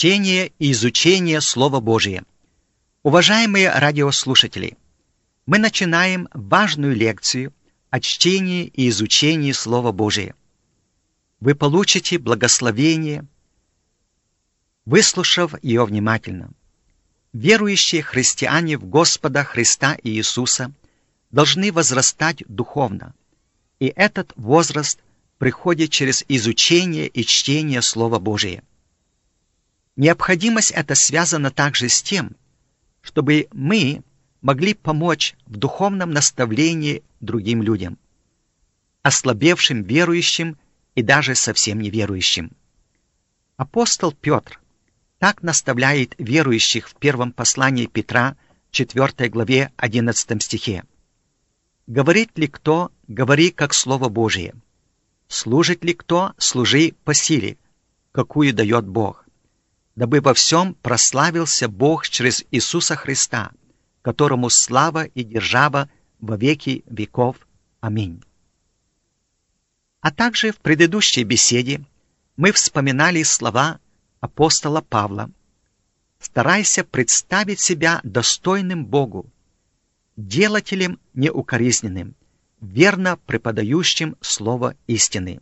Чтение и изучение Слова Божия. Уважаемые радиослушатели, мы начинаем важную лекцию о чтении и изучении Слова Божия. Вы получите благословение, выслушав ее внимательно. Верующие христиане в Господа Христа и Иисуса должны возрастать духовно, и этот возраст приходит через изучение и чтение Слова Божия. Необходимость эта связана также с тем, чтобы мы могли помочь в духовном наставлении другим людям, ослабевшим верующим и даже совсем неверующим. Апостол Петр так наставляет верующих в первом послании Петра, 4 главе, 11 стихе. «Говорит ли кто, говори как Слово Божие. Служит ли кто, служи по силе, какую дает Бог, дабы во всем прославился Бог через Иисуса Христа, которому слава и держава во веки веков. Аминь». А также в предыдущей беседе мы вспоминали слова апостола Павла: «Старайся представить себя достойным Богу, делателем неукоризненным, верно преподающим слово истины».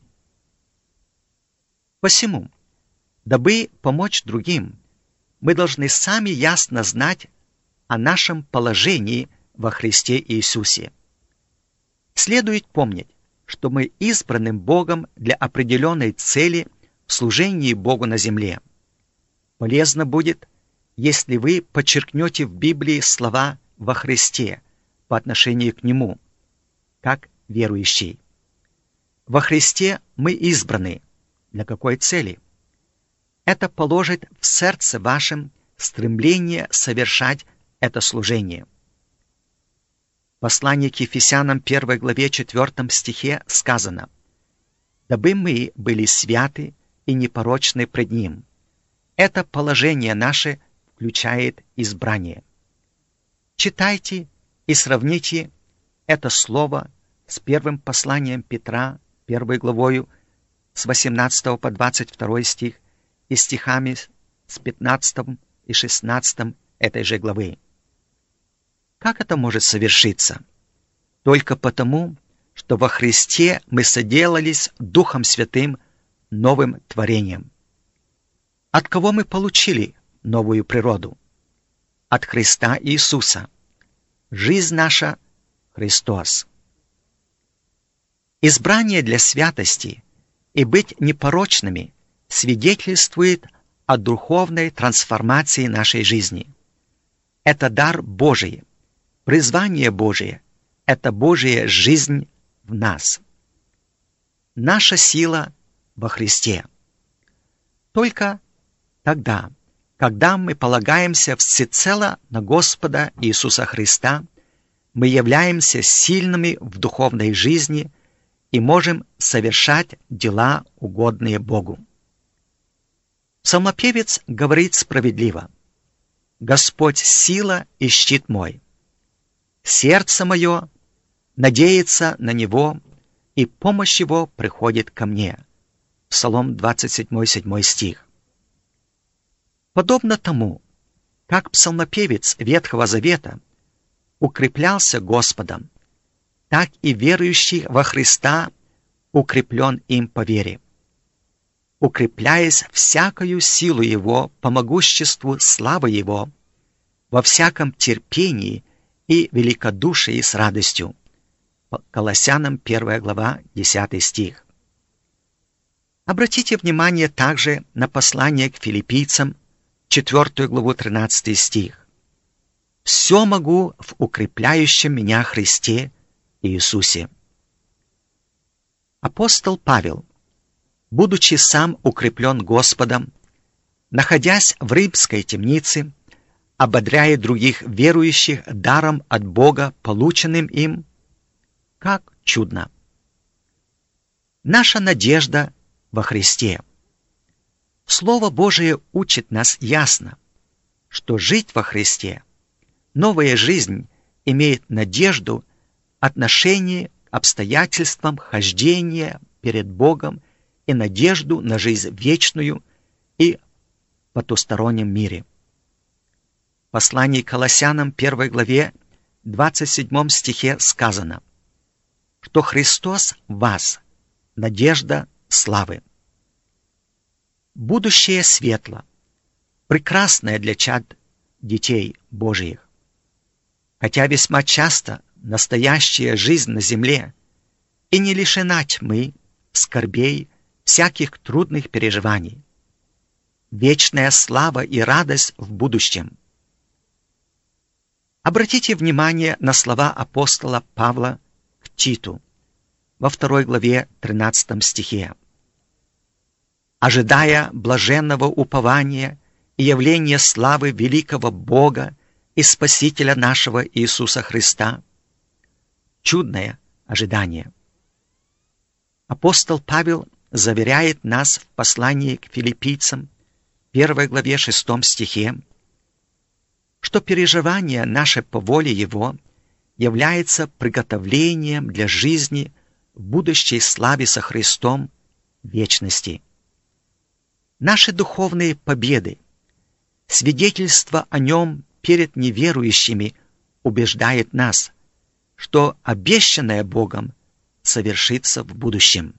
Посему, дабы помочь другим, мы должны сами ясно знать о нашем положении во Христе Иисусе. Следует помнить, что мы избраны Богом для определенной цели в служении Богу на земле. Полезно будет, если вы подчеркнете в Библии слова «во Христе» по отношению к Нему, как верующий. Во Христе мы избраны. Для какой цели? Это положит в сердце вашем стремление совершать это служение. В послании к Ефесянам 1 главе 4 стихе сказано: «Дабы мы были святы и непорочны пред Ним». Это положение наше включает избрание. Читайте и сравните это слово с первым посланием Петра, 1 главою, с 18 по 22 стих, и стихами с 15 и 16 этой же главы. Как это может совершиться? Только потому, что во Христе мы соделались Духом Святым новым творением. От кого мы получили новую природу? От Христа Иисуса. Жизнь наша — Христос. Избрание для святости и быть непорочными свидетельствует о духовной трансформации нашей жизни. Это дар Божий, призвание Божие, это Божья жизнь в нас. Наша сила во Христе. Только тогда, когда мы полагаемся всецело на Господа Иисуса Христа, мы являемся сильными в духовной жизни и можем совершать дела, угодные Богу. Псалмопевец говорит справедливо: «Господь — сила и щит мой. Сердце мое надеется на Него, и помощь Его приходит ко мне». Псалом 27, 7 стих. Подобно тому, как псалмопевец Ветхого Завета укреплялся Господом, так и верующий во Христа укреплен им по вере, укрепляясь всякою силу Его по могуществу славы Его, во всяком терпении и великодушии с радостью. Колоссянам 1 глава, 10 стих. Обратите внимание также на послание к филиппийцам, 4 главу, 13 стих. «Все могу в укрепляющем меня Христе Иисусе». Апостол Павел, будучи сам укреплен Господом, находясь в римской темнице, ободряя других верующих даром от Бога, полученным им, как чудно! Наша надежда во Христе. Слово Божие учит нас ясно, что жить во Христе, новая жизнь имеет надежду, отношение к обстоятельствам хождения перед Богом и надежду на жизнь вечную и потустороннем мире. В послании к Колоссянам 1 главе 27 стихе сказано, что Христос в вас – надежда славы. Будущее светло, прекрасное для чад детей Божиих. Хотя весьма часто настоящая жизнь на земле и не лишена тьмы, скорбей, всяких трудных переживаний. Вечная слава и радость в будущем. Обратите внимание на слова апостола Павла к Титу во 2 главе 13 стихе. «Ожидая блаженного упования и явления славы великого Бога и Спасителя нашего Иисуса Христа». Чудное ожидание. Апостол Павел заверяет нас в послании к филиппийцам 1 главе 6 стихе, что переживание наше по воле Его является приготовлением для жизни в будущей славе со Христом вечности. Наши духовные победы, свидетельство о Нем перед неверующими убеждает нас, что обещанное Богом совершится в будущем.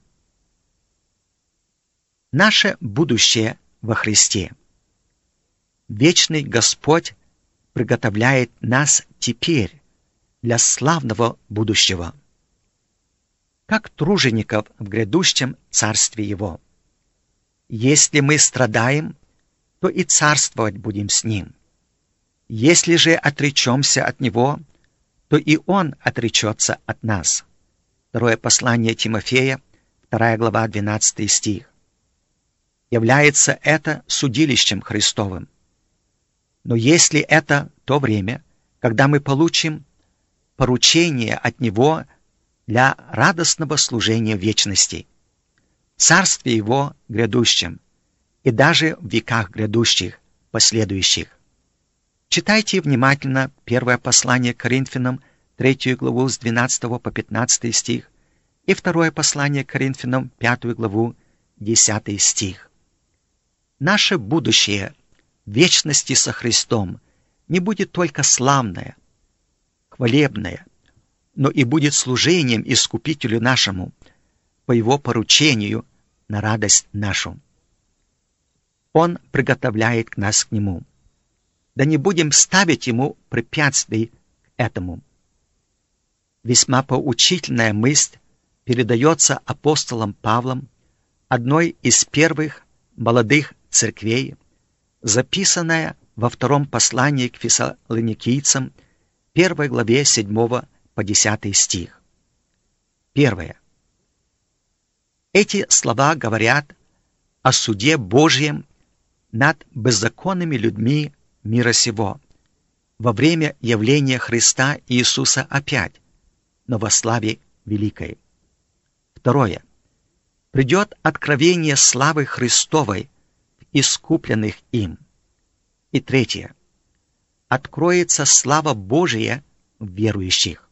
Наше будущее во Христе. Вечный Господь приготовляет нас теперь для славного будущего, как тружеников в грядущем Царстве Его. Если мы страдаем, то и царствовать будем с Ним. Если же отречемся от Него, то и Он отречется от нас. Второе послание Тимофея, 2 глава, 12 стих. Является это судилищем Христовым. Но если это то время, когда мы получим поручение от Него для радостного служения в вечности, в Царстве Его грядущем и даже в веках грядущих, последующих. Читайте внимательно первое послание к Коринфянам, 3 главу с 12 по 15 стих, и второе послание к Коринфянам, 5 главу, 10 стих. Наше будущее в вечности со Христом не будет только славное, хвалебное, но и будет служением Искупителю нашему по Его поручению на радость нашу. Он приготовляет нас к Нему. Да не будем ставить Ему препятствий к этому. Весьма поучительная мысль передается апостолом Павлом, одной из первых молодых церквей, записанная во втором послании к фессалоникийцам, 1 главе 7 по 10 стих. Первое. Эти слова говорят о суде Божьем над беззаконными людьми мира сего во время явления Христа Иисуса опять, но во славе великой. Второе. Придет откровение славы Христовой в искупленных им. И третье. Откроется слава Божия в верующих.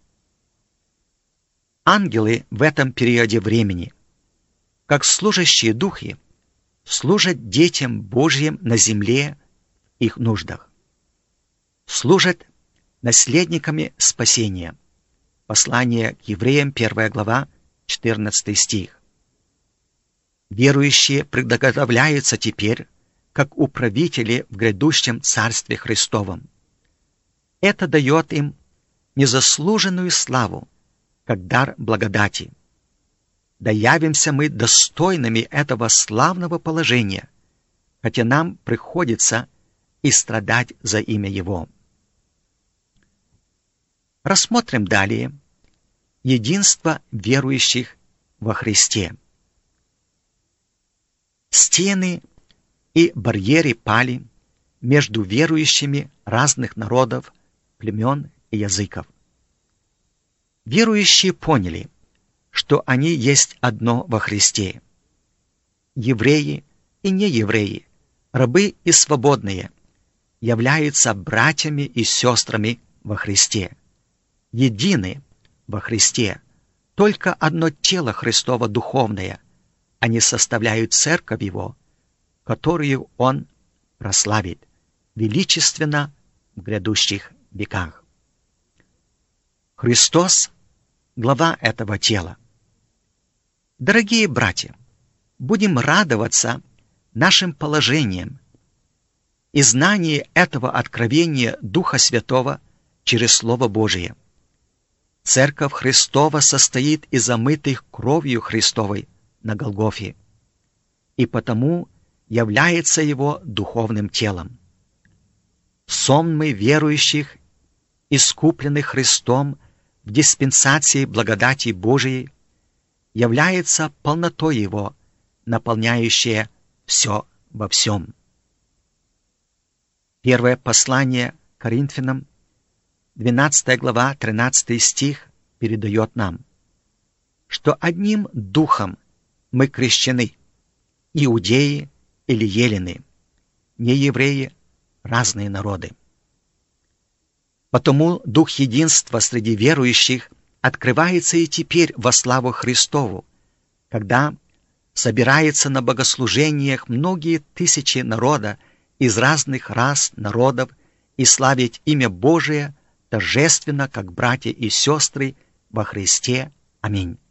Ангелы в этом периоде времени, как служащие духи, служат детям Божьим на земле в их нуждах. Служат наследниками спасения. Послание к евреям, 1 глава, 14 стих. Верующие приготовляются теперь, как управители в грядущем Царстве Христовом. Это дает им незаслуженную славу, как дар благодати. Да явимся мы достойными этого славного положения, хотя нам приходится и страдать за имя Его. Рассмотрим далее единство верующих во Христе. Стены и барьеры пали между верующими разных народов, племен и языков. Верующие поняли, что они есть одно во Христе. Евреи и неевреи, рабы и свободные, являются братьями и сестрами во Христе. Едины во Христе, только одно тело Христово духовное, они составляют церковь Его, которую Он прославит величественно в грядущих веках. Христос — глава этого тела. Дорогие братья, будем радоваться нашим положением и знанию этого откровения Духа Святого через Слово Божие. Церковь Христова состоит из омытых кровью Христовой на Голгофе, и потому является Его духовным телом. Сонмы верующих, искупленных Христом в диспенсации благодати Божией, является полнотой Его, наполняющая все во всем. Первое послание Коринфянам, 12 глава, 13 стих, передает нам, что одним духом мы крещены, иудеи или елены, не евреи, разные народы. Потому дух единства среди верующих открывается и теперь во славу Христову, когда собирается на богослужениях многие тысячи народа из разных рас, народов и славить имя Божие торжественно, как братья и сестры во Христе. Аминь.